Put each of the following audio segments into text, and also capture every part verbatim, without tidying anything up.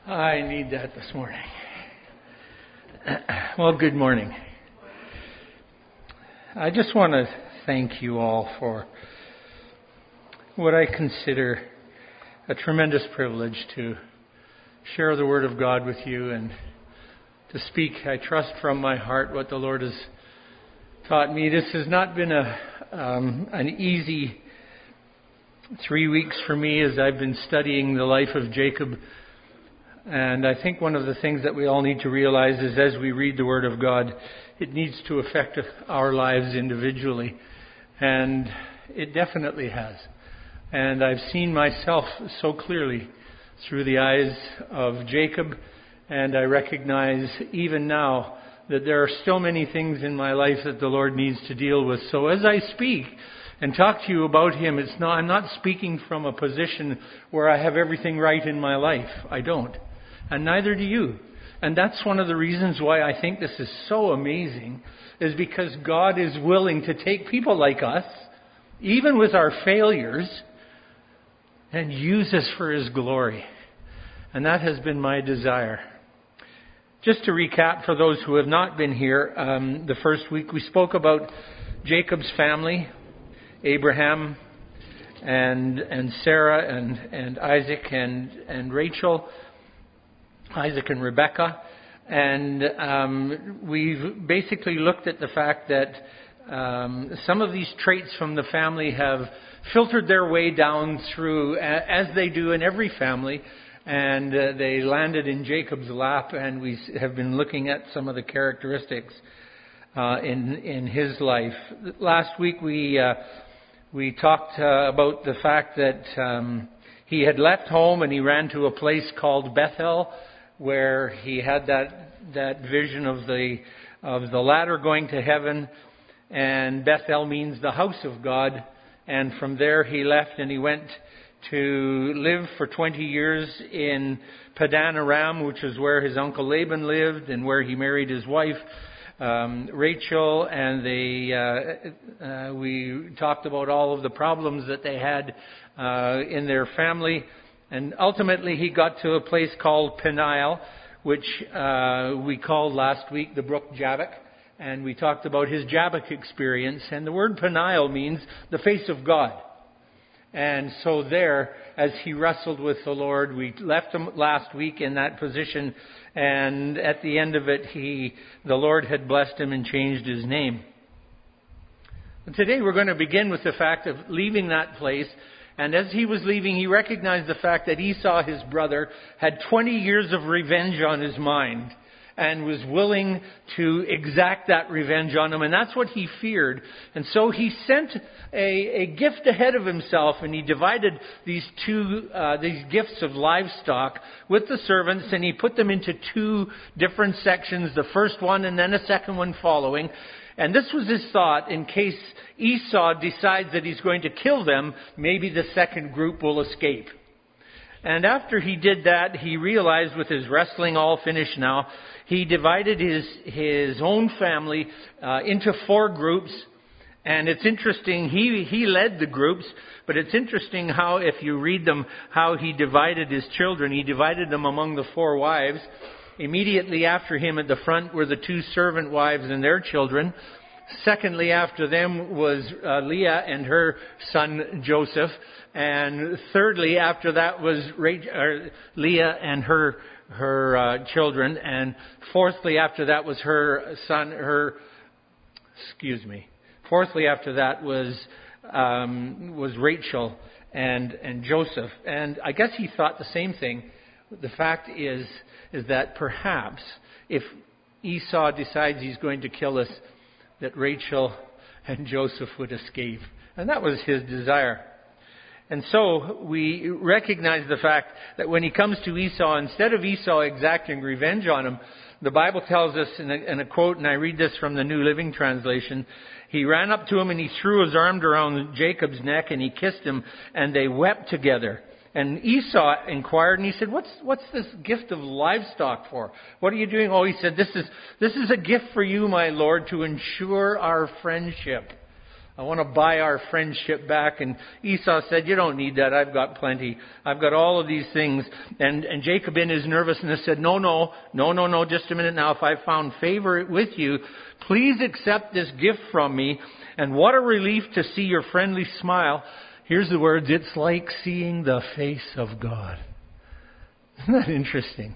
I need that this morning. Well, good morning. I just want to thank you all for what I consider a tremendous privilege to share the Word of God with you and to speak, I trust, from my heart what the Lord has taught me. This has not been a um, an easy three weeks for me as I've been studying the life of Jacob. And I think one of the things that we all need to realize is as we read the Word of God, it needs to affect our lives individually. And it definitely has. And I've seen myself so clearly through the eyes of Jacob. And I recognize even now that there are still many things in my life that the Lord needs to deal with. So as I speak and talk to you about Him, it's not, I'm not speaking from a position where I have everything right in my life. I don't. And neither do you. And that's one of the reasons why I think this is so amazing, is because God is willing to take people like us, even with our failures, and use us for His glory. And that has been my desire. Just to recap for those who have not been here, um, the first week we spoke about Jacob's family, Abraham and and Sarah and, and Isaac and, and Rachel, Isaac and Rebecca. And um, we've basically looked at the fact that um, some of these traits from the family have filtered their way down through, as they do in every family, and uh, they landed in Jacob's lap, and we have been looking at some of the characteristics uh, in in his life. Last week we uh, we talked uh, about the fact that um, he had left home and he ran to a place called Bethel, where he had that that vision of the of the ladder going to heaven, and Bethel means the house of God. And from there he left and he went to live for twenty years in Padan Aram, which is where his uncle Laban lived and where he married his wife um, Rachel. And they uh, uh, we talked about all of the problems that they had uh, in their family. And ultimately he got to a place called Peniel, which uh, we called last week the Brook Jabbok. And we talked about his Jabbok experience. And the word Peniel means the face of God. And so there, as he wrestled with the Lord, we left him last week in that position. And at the end of it, he, the Lord had blessed him and changed his name. And today we're going to begin with the fact of leaving that place. And as he was leaving, he recognized the fact that Esau, his brother, had twenty years of revenge on his mind and was willing to exact that revenge on him. And that's what he feared. And so he sent a, a gift ahead of himself, and he divided these two, uh, these gifts of livestock with the servants, and he put them into two different sections, the first one and then a second one following. And this was his thought: in case Esau decides that he's going to kill them, maybe the second group will escape. And after he did that, he realized, with his wrestling all finished now, he divided his his own family uh, into four groups. And it's interesting, he he led the groups, but it's interesting how, if you read them, how he divided his children. He divided them among the four wives. Immediately after him at the front were the two servant wives and their children. Secondly, after them was uh, Leah and her son Joseph. And thirdly, after that was Rachel, uh, Leah and her her uh, children. And fourthly, after that was her son, her, excuse me. Fourthly, after that was um, was Rachel and and Joseph. And I guess he thought the same thing. The fact is, is that perhaps if Esau decides he's going to kill us, that Rachel and Joseph would escape. And that was his desire. And so we recognize the fact that when he comes to Esau, instead of Esau exacting revenge on him, the Bible tells us in a, in a quote, and I read this from the New Living Translation, he ran up to him and he threw his arm around Jacob's neck and he kissed him, and they wept together. And Esau inquired, and he said, what's what's this gift of livestock for? What are you doing? Oh, he said, this is this is a gift for you, my Lord, to ensure our friendship. I want to buy our friendship back. And Esau said, you don't need that. I've got plenty. I've got all of these things. And, and Jacob in his nervousness said, no, no, no, no, no, just a minute now. If I've found favor with you, please accept this gift from me. And what a relief to see your friendly smile. Here's the words, it's like seeing the face of God. Isn't that interesting?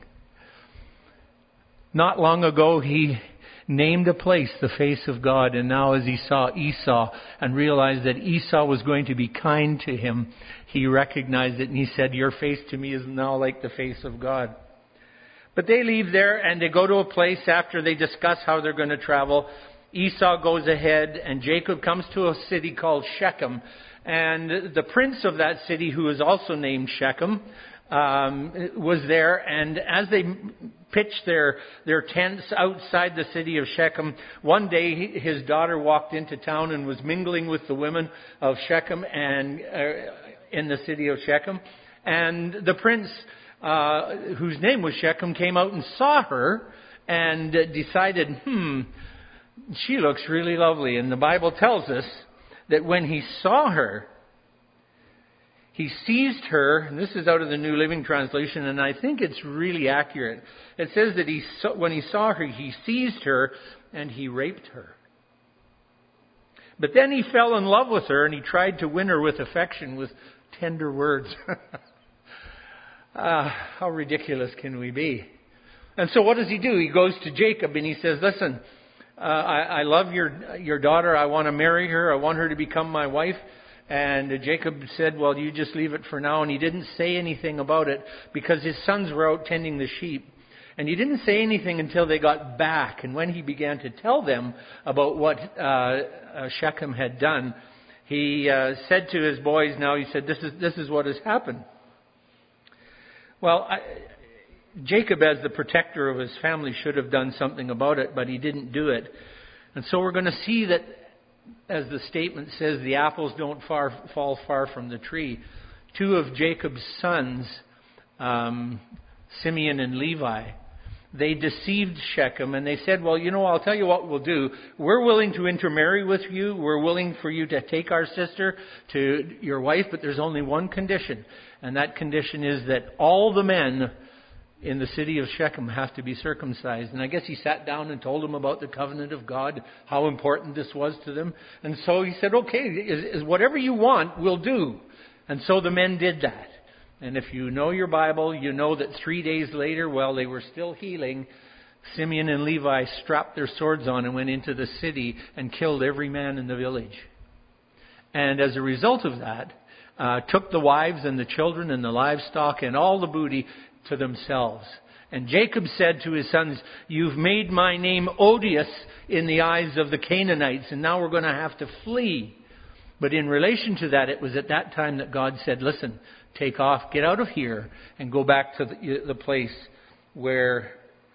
Not long ago, he named a place the face of God, and now as he saw Esau and realized that Esau was going to be kind to him, he recognized it and he said, your face to me is now like the face of God. But they leave there and they go to a place after they discuss how they're going to travel. Esau goes ahead and Jacob comes to a city called Shechem, and the prince of that city, who is also named Shechem, Um, was there, and as they pitched their their tents outside the city of Shechem, one day his daughter walked into town and was mingling with the women of Shechem and uh, in the city of Shechem, and the prince, uh, whose name was Shechem, came out and saw her and decided, hmm, she looks really lovely. And the Bible tells us that when he saw her, he seized her, and this is out of the New Living Translation, and I think it's really accurate. It says that he saw, when he saw her, he seized her and he raped her. But then he fell in love with her and he tried to win her with affection, with tender words. uh, how ridiculous can we be? And so what does he do? He goes to Jacob and he says, listen, uh, I, I love your, your daughter. I want to marry her. I want her to become my wife. And Jacob said, well, you just leave it for now. And he didn't say anything about it because his sons were out tending the sheep. And he didn't say anything until they got back. And when he began to tell them about what uh, Shechem had done, he uh, said to his boys, now he said, this is this is what has happened. Well, I, Jacob, as the protector of his family, should have done something about it, but he didn't do it. And so we're going to see that, as the statement says, the apples don't far, fall far from the tree. Two of Jacob's sons, um, Simeon and Levi, they deceived Shechem and they said, well, you know, I'll tell you what we'll do. We're willing to intermarry with you. We're willing for you to take our sister to your wife, but there's only one condition. And that condition is that all the men in the city of Shechem have to be circumcised. And I guess he sat down and told them about the covenant of God, how important this was to them. And so he said, okay, is, is whatever you want, we'll do. And so the men did that. And if you know your Bible, you know that three days later, while they were still healing, Simeon and Levi strapped their swords on and went into the city and killed every man in the village. And as a result of that, uh, took the wives and the children and the livestock and all the booty to themselves. And Jacob said to his sons, you've made my name odious in the eyes of the Canaanites, and now we're going to have to flee. But in relation to that, it was at that time that God said, listen, take off, get out of here, and go back to the, the place where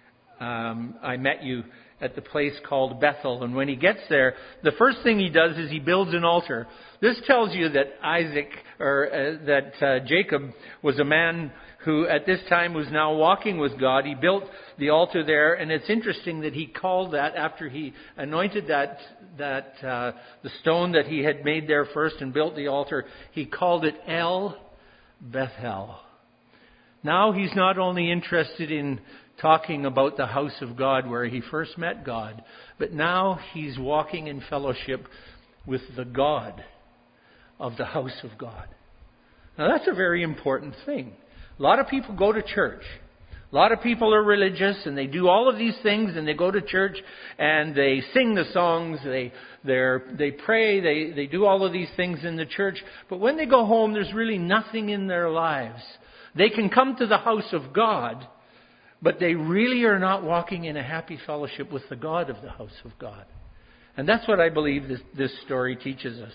um, I met you, at the place called Bethel. And when he gets there, the first thing he does is he builds an altar. This tells you that Isaac, or uh, that uh, Jacob was a man who at this time was now walking with God. He built the altar there, and it's interesting that he called that, after he anointed that that uh, the stone that he had made there first and built the altar, he called it El Bethel. Now he's not only interested in talking about the house of God where he first met God, but now he's walking in fellowship with the God of the house of God. Now that's a very important thing. A lot of people go to church. A lot of people are religious and they do all of these things, and they go to church and they sing the songs, they they're, they pray, they, they do all of these things in the church. But when they go home, there's really nothing in their lives. They can come to the house of God, but they really are not walking in a happy fellowship with the God of the house of God. And that's what I believe this, this story teaches us.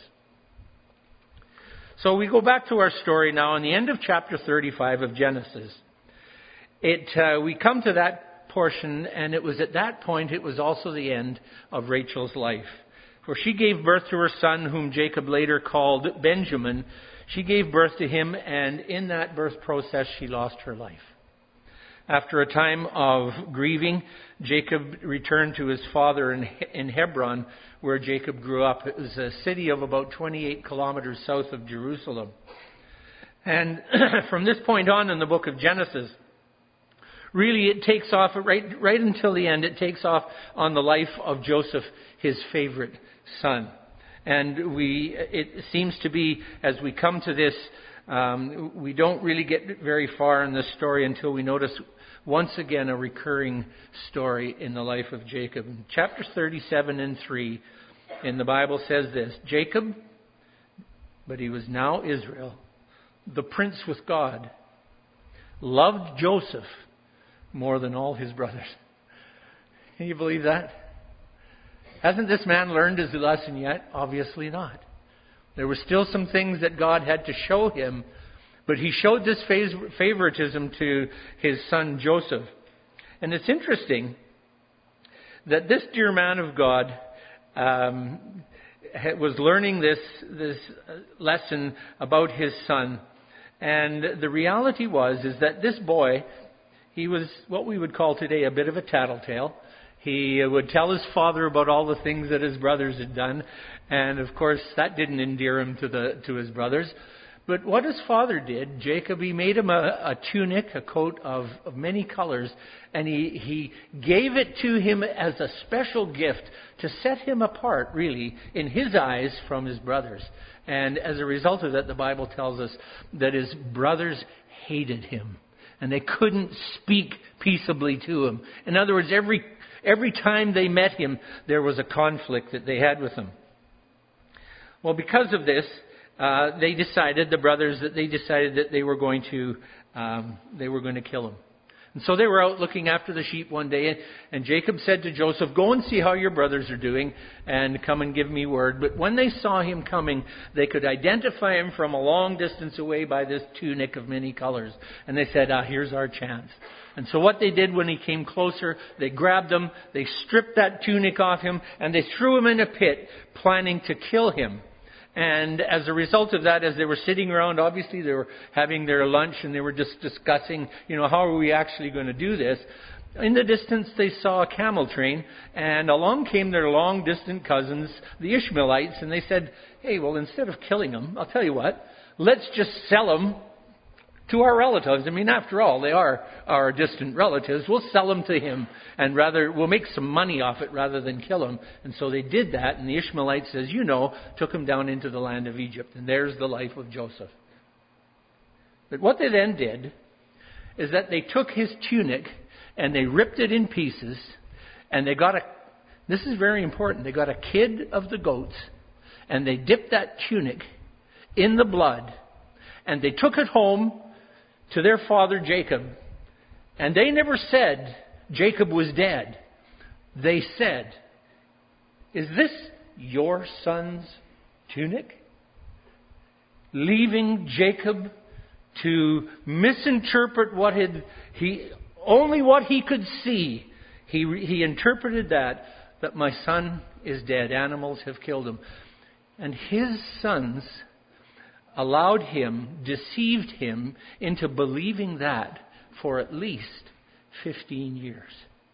So we go back to our story now in the end of chapter thirty-five of Genesis. It uh, we come to that portion, and it was at that point, it was also the end of Rachel's life. For she gave birth to her son, whom Jacob later called Benjamin. She gave birth to him, and in that birth process she lost her life. After a time of grieving, Jacob returned to his father in, in Hebron, where Jacob grew up. It was a city of about twenty-eight kilometers south of Jerusalem. And from this point on in the book of Genesis, really it takes off right, right until the end. It takes off on the life of Joseph, his favorite son. And we, it seems to be, as we come to this, um, we don't really get very far in this story until we notice once again a recurring story in the life of Jacob. Chapter thirty-seven and three in the Bible says this: Jacob, but he was now Israel, the prince with God, loved Joseph more than all his brothers. Can you believe that? Hasn't this man learned his lesson yet? Obviously not. There were still some things that God had to show him, but he showed this favoritism to his son Joseph. And it's interesting that this dear man of God um, was learning this, this lesson about his son. And the reality was is that this boy, he was what we would call today a bit of a tattletale. He would tell his father about all the things that his brothers had done. And of course, that didn't endear him to the to his brothers. But what his father did, Jacob, he made him a, a tunic, a coat of, of many colors. And he, he gave it to him as a special gift to set him apart, really, in his eyes from his brothers. And as a result of that, the Bible tells us that his brothers hated him. And they couldn't speak peaceably to him. In other words, every every time they met him, there was a conflict that they had with him. Well, because of this, uh, they decided, the brothers, that they decided that they were going to um, they were going to kill him. And so they were out looking after the sheep one day, and, and Jacob said to Joseph, "Go and see how your brothers are doing, and come and give me word." But when they saw him coming, they could identify him from a long distance away by this tunic of many colors. And they said, "Ah, here's our chance." And so what they did when he came closer, they grabbed him, they stripped that tunic off him, and they threw him in a pit, planning to kill him. And as a result of that, as they were sitting around, obviously they were having their lunch and they were just discussing, you know, how are we actually going to do this? In the distance, they saw a camel train, and along came their long-distant cousins, the Ishmaelites, and they said, "Hey, well, instead of killing them, I'll tell you what, let's just sell them to our relatives. I mean, after all, they are our distant relatives. We'll sell them to him, and rather we'll make some money off it rather than kill him." And so they did that, and the Ishmaelites, as you know, took him down into the land of Egypt. And there's the life of Joseph. But what they then did is that they took his tunic and they ripped it in pieces, and they got a, this is very important, they got a kid of the goats, and they dipped that tunic in the blood, and they took it home to their father Jacob. And they never said Jacob was dead. They said, "Is this your son's tunic?" Leaving Jacob to misinterpret what had he only what he could see. He he interpreted that that my son is dead. Animals have killed him. And his sons allowed him, deceived him into believing that for at least fifteen years.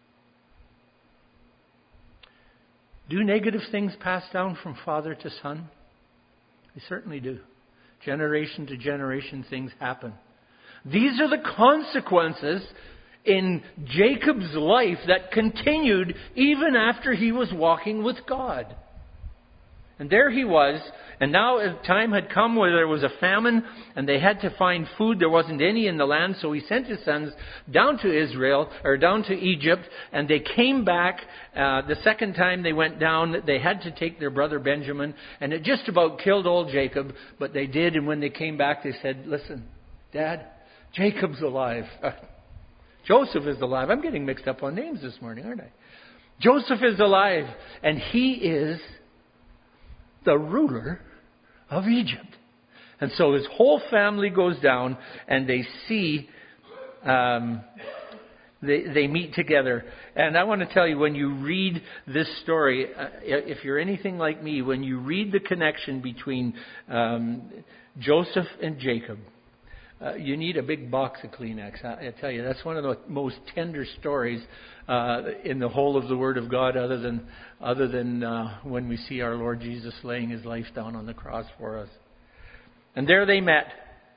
Do negative things pass down from father to son? They certainly do. Generation to generation, things happen. These are the consequences in Jacob's life that continued even after he was walking with God. And there he was, and now a time had come where there was a famine, and they had to find food. There wasn't any in the land, so he sent his sons down to Israel, or down to Egypt, and they came back. Uh, the second time they went down, they had to take their brother Benjamin, and it just about killed old Jacob, but they did, and when they came back, they said, "Listen, Dad, Jacob's alive. Uh, Joseph is alive." I'm getting mixed up on names this morning, aren't I? Joseph is alive, and he is the ruler of Egypt. And so his whole family goes down, and they see, um, they, they meet together. And I want to tell you, when you read this story, uh, if you're anything like me, when you read the connection between um, Joseph and Jacob, uh, you need a big box of Kleenex. I, I tell you, that's one of the most tender stories uh, in the whole of the Word of God, other than other than uh, when we see our Lord Jesus laying His life down on the cross for us. And there they met,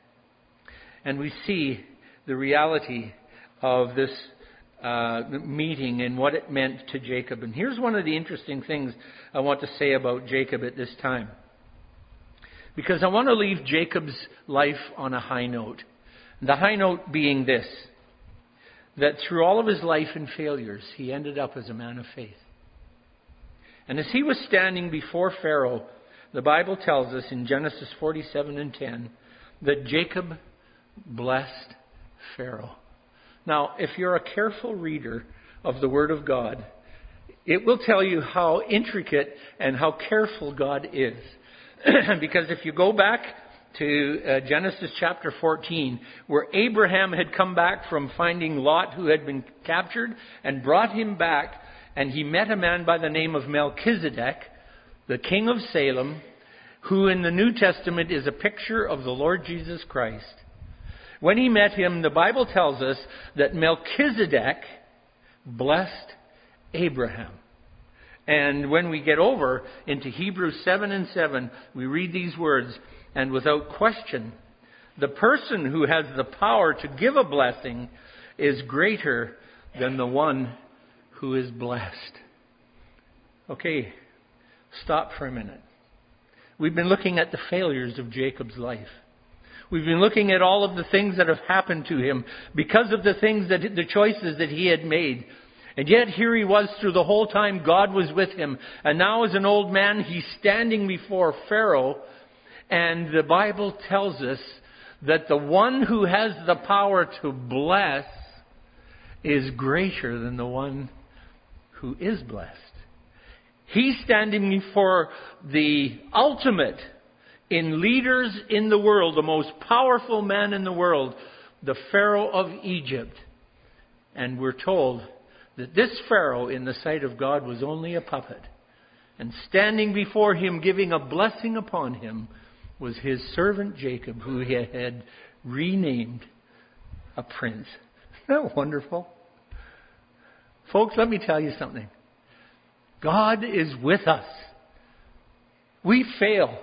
and we see the reality of this uh, meeting and what it meant to Jacob. And here's one of the interesting things I want to say about Jacob at this time, because I want to leave Jacob's life on a high note. The high note being this, that through all of his life and failures, he ended up as a man of faith. And as he was standing before Pharaoh, the Bible tells us in Genesis forty-seven and ten that Jacob blessed Pharaoh. Now, if you're a careful reader of the Word of God, it will tell you how intricate and how careful God is. Because if you go back to uh, Genesis chapter fourteen, where Abraham had come back from finding Lot, who had been captured, and brought him back, and he met a man by the name of Melchizedek, the king of Salem, who in the New Testament is a picture of the Lord Jesus Christ. When he met him, the Bible tells us that Melchizedek blessed Abraham. And when we get over into Hebrews seven and seven, we read these words, and without question, the person who has the power to give a blessing is greater than the one who is blessed. Okay, stop for a minute. We've been looking at the failures of Jacob's life. We've been looking at all of the things that have happened to him because of the things that, the choices that he had made. And yet here he was through the whole time God was with him. And now as an old man, he's standing before Pharaoh. And the Bible tells us that the one who has the power to bless is greater than the one who is blessed. He's standing before the ultimate in leaders in the world, the most powerful man in the world, the Pharaoh of Egypt. And we're told that this Pharaoh, in the sight of God, was only a puppet. And standing before him, giving a blessing upon him, was his servant Jacob, who he had renamed a prince. Isn't that wonderful? Folks, let me tell you something. God is with us. We fail.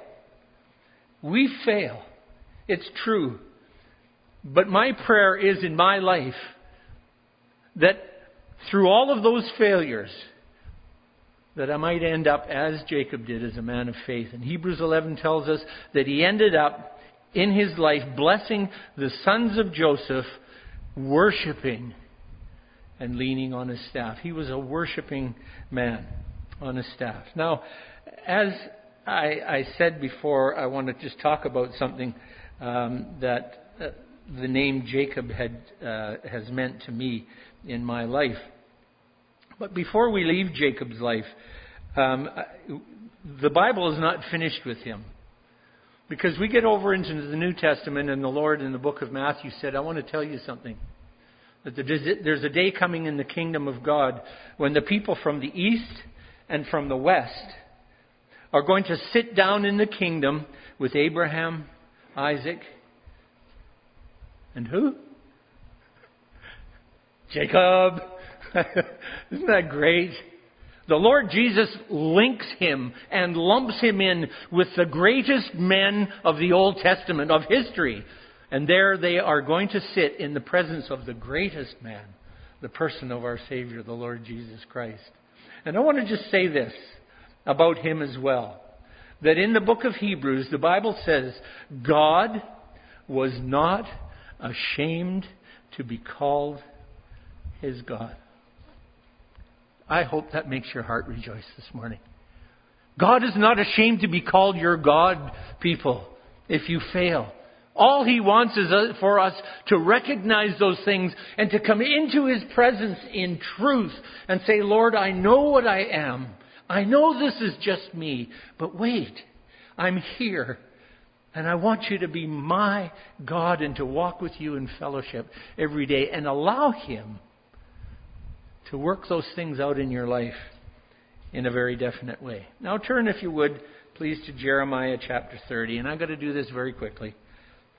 We fail. It's true. But my prayer is in my life that through all of those failures, that I might end up as Jacob did, as a man of faith. And Hebrews eleven tells us that he ended up in his life blessing the sons of Joseph, worshiping and leaning on his staff. He was a worshiping man on his staff. Now, as I, I said before, I want to just talk about something um, that uh, the name Jacob had uh, has meant to me in my life. But before we leave Jacob's life, um, the Bible is not finished with him. Because we get over into the New Testament, and the Lord in the book of Matthew said, I want to tell you something. That there's a day coming in the kingdom of God when the people from the east and from the west are going to sit down in the kingdom with Abraham, Isaac, and who? Jacob. Isn't that great? The Lord Jesus links him and lumps him in with the greatest men of the Old Testament, of history. And there they are going to sit in the presence of the greatest man, the person of our Savior, the Lord Jesus Christ. And I want to just say this about him as well. That in the book of Hebrews, the Bible says, God was not ashamed to be called his God. I hope that makes your heart rejoice this morning. God is not ashamed to be called your God, people, if you fail. All he wants is for us to recognize those things and to come into his presence in truth and say, Lord, I know what I am. I know this is just me. But wait, I'm here. And I want you to be my God and to walk with you in fellowship every day and allow him to work those things out in your life in a very definite way. Now turn, if you would, please, to Jeremiah chapter thirty. And I'm going to do this very quickly.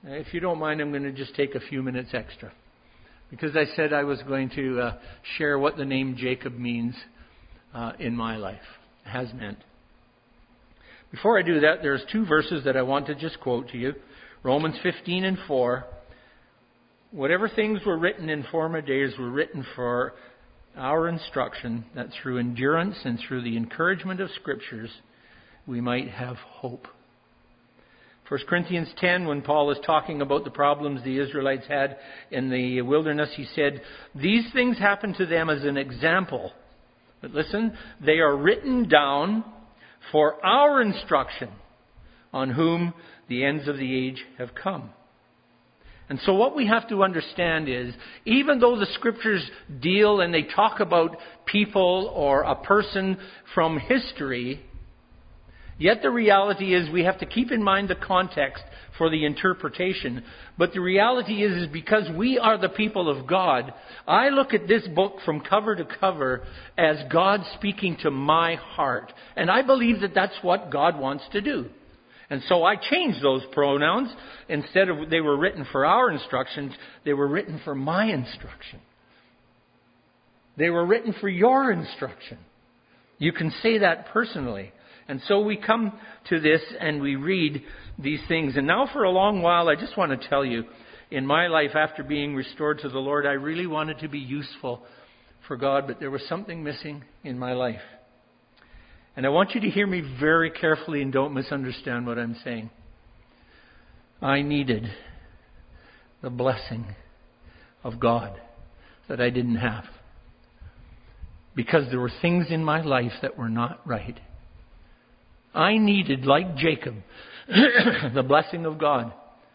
If you don't mind, I'm going to just take a few minutes extra. Because I said I was going to uh, share what the name Jacob means uh, in my life, has meant. Before I do that, there's two verses that I want to just quote to you. Romans fifteen and four. Whatever things were written in former days were written for our instruction, that through endurance and through the encouragement of Scriptures, we might have hope. First Corinthians ten, when Paul is talking about the problems the Israelites had in the wilderness, he said, these things happened to them as an example. But listen, they are written down for our instruction, on whom the ends of the age have come. And so what we have to understand is, even though the Scriptures deal and they talk about people or a person from history, yet the reality is we have to keep in mind the context for the interpretation. But the reality is, is because we are the people of God, I look at this book from cover to cover as God speaking to my heart. And I believe that that's what God wants to do. And so I changed those pronouns. Instead of they were written for our instructions, they were written for my instruction. They were written for your instruction. You can say that personally. And so we come to this and we read these things. And now for a long while, I just want to tell you, in my life after being restored to the Lord, I really wanted to be useful for God, but there was something missing in my life. And I want you to hear me very carefully and don't misunderstand what I'm saying. I needed the blessing of God that I didn't have. Because there were things in my life that were not right. I needed, like Jacob, the blessing of God.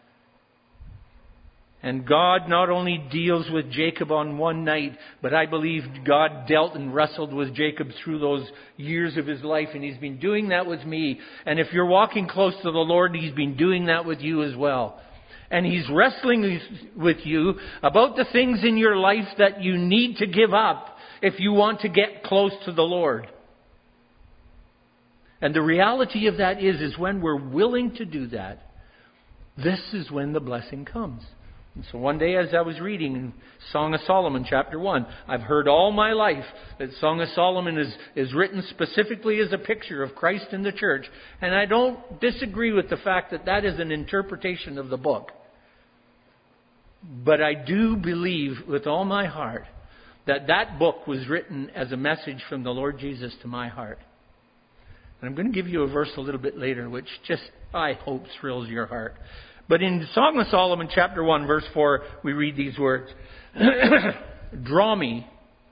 And God not only deals with Jacob on one night, but I believe God dealt and wrestled with Jacob through those years of his life. And He's been doing that with me. And if you're walking close to the Lord, He's been doing that with you as well. And He's wrestling with you about the things in your life that you need to give up if you want to get close to the Lord. And the reality of that is, is when we're willing to do that, this is when the blessing comes. And so one day as I was reading in Song of Solomon, chapter one, I've heard all my life that Song of Solomon is, is written specifically as a picture of Christ and the church. And I don't disagree with the fact that that is an interpretation of the book. But I do believe with all my heart that that book was written as a message from the Lord Jesus to my heart. And I'm going to give you a verse a little bit later, which just, I hope, thrills your heart. But in Song of Solomon, chapter one, verse four, we read these words. Draw me,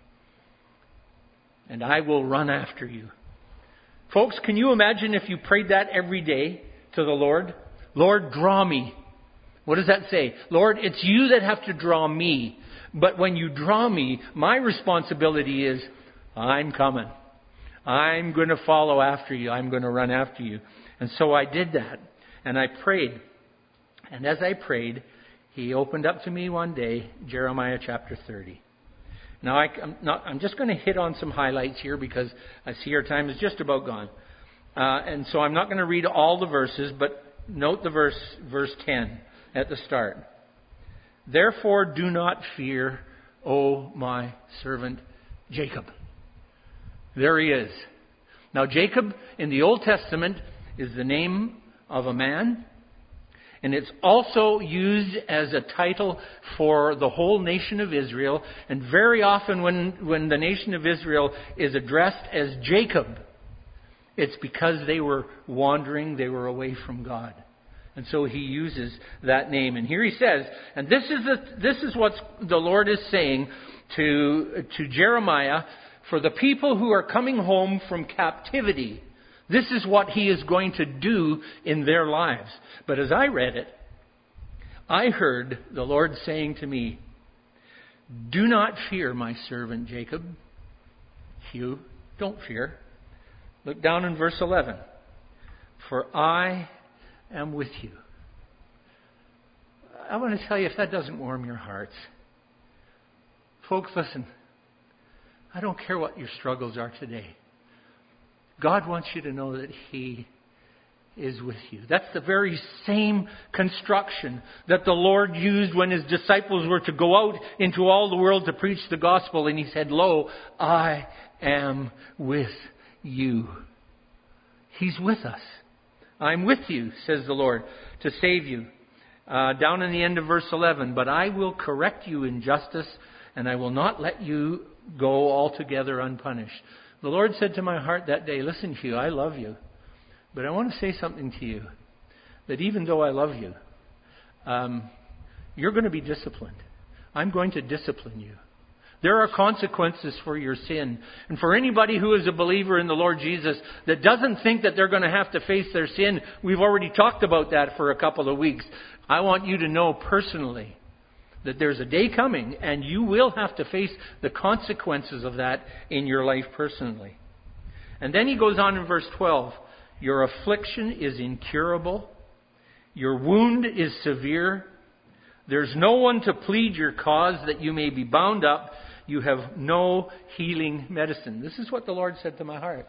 and I will run after you. Folks, can you imagine if you prayed that every day to the Lord? Lord, draw me. What does that say? Lord, it's you that have to draw me. But when you draw me, my responsibility is, I'm coming. I'm going to follow after you. I'm going to run after you. And so I did that. And I prayed. And as I prayed, He opened up to me one day, Jeremiah chapter thirty. Now, I, I'm, not, I'm just going to hit on some highlights here because I see our time is just about gone. Uh, and so I'm not going to read all the verses, but note the verse, verse ten at the start. Therefore do not fear, O my servant Jacob. There he is. Now, Jacob in the Old Testament is the name of a man. And it's also used as a title for the whole nation of Israel. And very often when, when the nation of Israel is addressed as Jacob, it's because they were wandering, they were away from God. And so He uses that name. And here He says, and this is the, this is what the Lord is saying to, to Jeremiah, for the people who are coming home from captivity. This is what He is going to do in their lives. But as I read it, I heard the Lord saying to me, do not fear, my servant Jacob. Hugh, don't fear. Look down in verse eleven. For I am with you. I want to tell you, if that doesn't warm your hearts. Folks, listen. I don't care what your struggles are today. God wants you to know that He is with you. That's the very same construction that the Lord used when His disciples were to go out into all the world to preach the gospel. And He said, "Lo, I am with you." He's with us. "I'm with you," says the Lord, "to save you." Uh, down in the end of verse eleven, "But I will correct you in justice, and I will not let you go altogether unpunished." The Lord said to my heart that day, "Listen, Hugh, I love you. But I want to say something to you, that even though I love you, um, you're going to be disciplined. I'm going to discipline you. There are consequences for your sin. And for anybody who is a believer in the Lord Jesus that doesn't think that they're going to have to face their sin, we've already talked about that for a couple of weeks. I want you to know personally that there's a day coming and you will have to face the consequences of that in your life personally. And then he goes on in verse twelve. "Your affliction is incurable. Your wound is severe. There's no one to plead your cause that you may be bound up. You have no healing medicine." This is what the Lord said to my heart.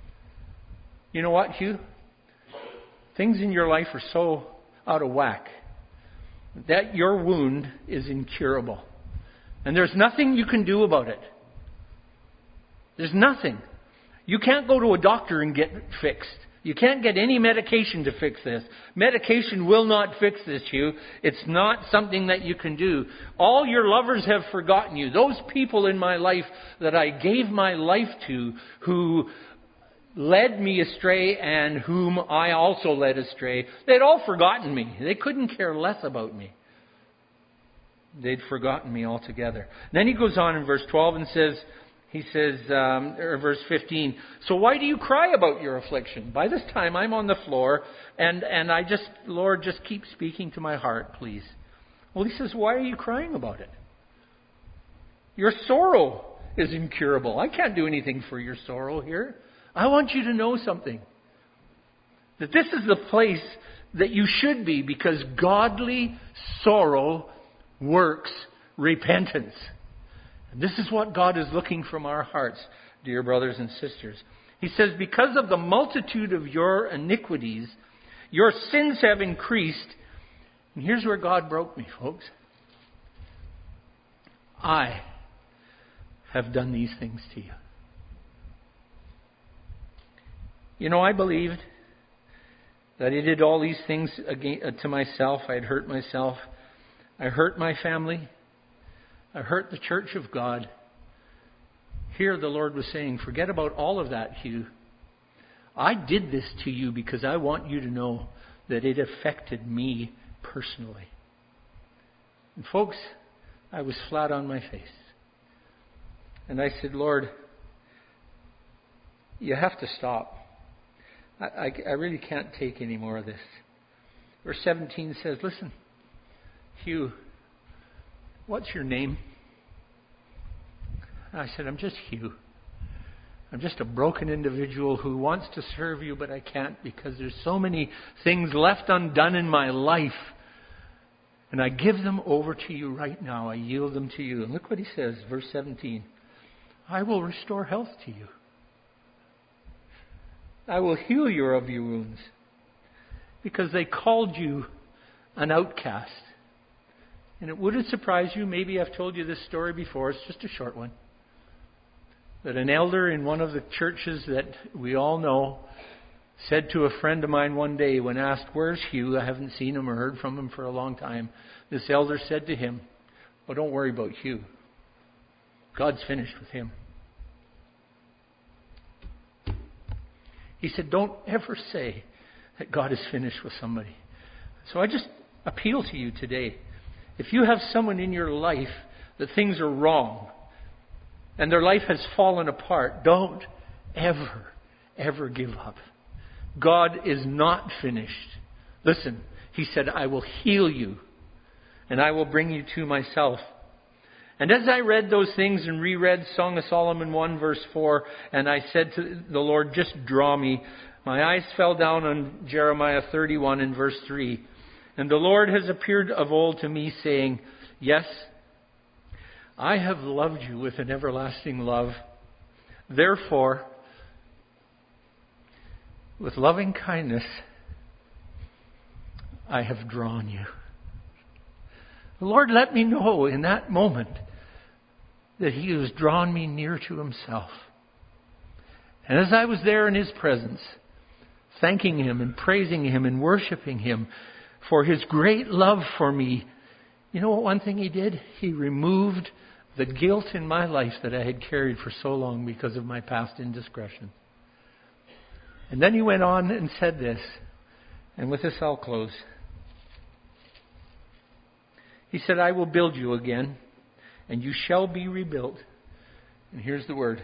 You know what, Hugh? Things in your life are so out of whack that your wound is incurable. And there's nothing you can do about it. There's nothing. You can't go to a doctor and get fixed. You can't get any medication to fix this. Medication will not fix this, Hugh. It's not something that you can do. All your lovers have forgotten you. Those people in my life that I gave my life to, who led me astray and whom I also led astray, they'd all forgotten me. They couldn't care less about me. They'd forgotten me altogether. Then he goes on in verse twelve and says, He says, um, or verse fifteen, "So why do you cry about your affliction?" By this time I'm on the floor and, and I just, "Lord, just keep speaking to my heart, please." Well, he says, "Why are you crying about it? Your sorrow is incurable. I can't do anything for your sorrow here. I want you to know something. That this is the place that you should be, because godly sorrow works repentance." This is what God is looking from our hearts, dear brothers and sisters. He says, "Because of the multitude of your iniquities, your sins have increased." And here's where God broke me, folks. "I have done these things to you." You know, I believed that I did all these things to myself. I had hurt myself. I hurt my family. I hurt the church of God. Here the Lord was saying, forget about all of that, Hugh. I did this to you because I want you to know that it affected me personally. And folks, I was flat on my face. And I said, "Lord, you have to stop. I, I, I really can't take any more of this." Verse seventeen says, "Listen, Hugh, what's your name?" I said, "I'm just Hugh. I'm just a broken individual who wants to serve you, but I can't because there's so many things left undone in my life. And I give them over to you right now. I yield them to you." And look what he says, verse seventeen. "I will restore health to you. I will heal you of your wounds, because they called you an outcast." And it wouldn't surprise you, maybe I've told you this story before, it's just a short one, that an elder in one of the churches that we all know said to a friend of mine one day when asked, "Where's Hugh? I haven't seen him or heard from him for a long time." This elder said to him, "Well, don't worry about Hugh. God's finished with him." He said, don't ever say that God is finished with somebody. So I just appeal to you today. If you have someone in your life that things are wrong and their life has fallen apart, don't ever, ever give up. God is not finished. Listen, He said, "I will heal you and I will bring you to myself." And as I read those things and reread Song of Solomon one verse four, and I said to the Lord, "Just draw me," my eyes fell down on Jeremiah thirty-one and verse three. "And the Lord has appeared of old to me, saying, Yes, I have loved you with an everlasting love. Therefore, with loving kindness I have drawn you. The Lord let me know in that moment that He has drawn me near to Himself. And as I was there in His presence, thanking Him and praising Him and worshiping Him for His great love for me, you know what one thing He did? He removed the guilt in my life that I had carried for so long because of my past indiscretion. And then He went on and said this, and with this I'll close. He said, I will build you again, and you shall be rebuilt. And here's the word.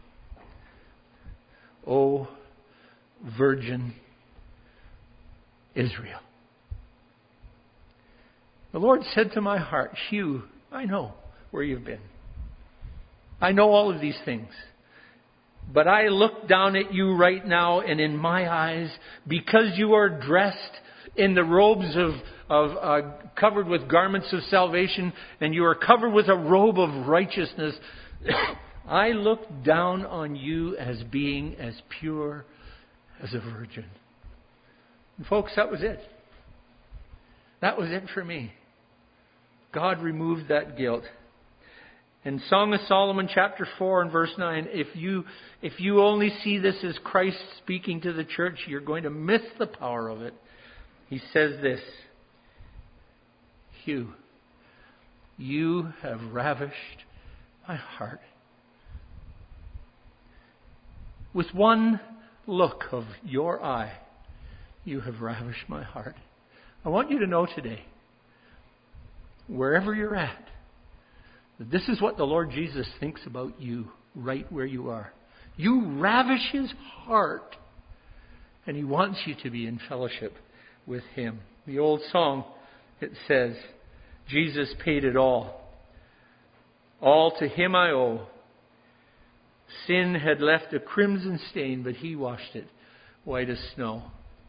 O Virgin Israel. The Lord said to my heart, Hugh, I know where you've been. I know all of these things. But I look down at you right now, and in my eyes, because you are dressed in the robes of, of uh, covered with garments of salvation, and you are covered with a robe of righteousness, I look down on you as being as pure as a virgin. And folks, that was it. That was it for me. God removed that guilt. In Song of Solomon chapter four and verse nine, if you if you only see this as Christ speaking to the church, you're going to miss the power of it. He says this, Hugh, you have ravished my heart. With one look of your eye, you have ravished my heart. I want you to know today, wherever you're at, that this is what the Lord Jesus thinks about you right where you are. You ravish His heart, and He wants you to be in fellowship with Him. The old song, it says, Jesus paid it all. All to Him I owe. Sin had left a crimson stain, but He washed it white as snow.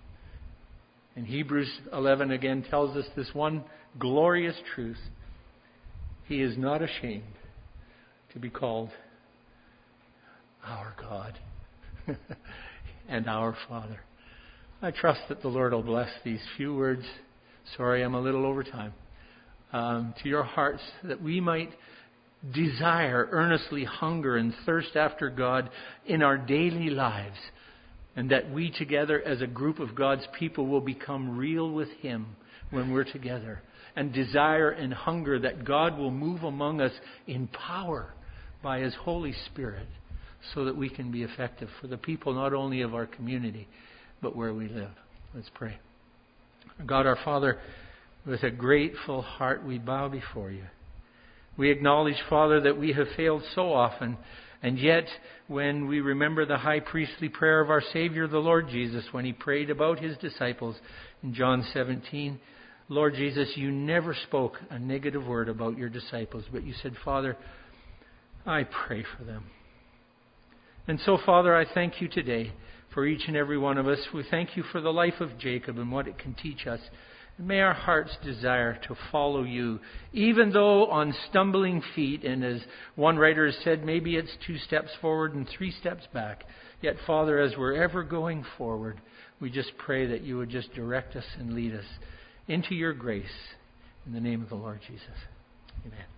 And Hebrews eleven again tells us this one glorious truth. He is not ashamed to be called our God and our Father. I trust that the Lord will bless these few words. Sorry, I'm a little over time. Um, to your hearts, that we might desire, earnestly hunger and thirst after God in our daily lives. And that we together as a group of God's people will become real with Him when we're together. And desire and hunger that God will move among us in power by His Holy Spirit, so that we can be effective for the people not only of our community, but where we live. Let's pray. God our Father, with a grateful heart we bow before You. We acknowledge, Father, that we have failed so often, and yet when we remember the high priestly prayer of our Savior, the Lord Jesus, when He prayed about His disciples in John seventeen, Lord Jesus, You never spoke a negative word about Your disciples, but You said, Father, I pray for them. And so, Father, I thank You today for each and every one of us. We thank You for the life of Jacob and what it can teach us. And may our hearts desire to follow You, even though on stumbling feet, and as one writer has said, maybe it's two steps forward and three steps back. Yet, Father, as we're ever going forward, we just pray that You would just direct us and lead us into Your grace. In the name of the Lord Jesus. Amen.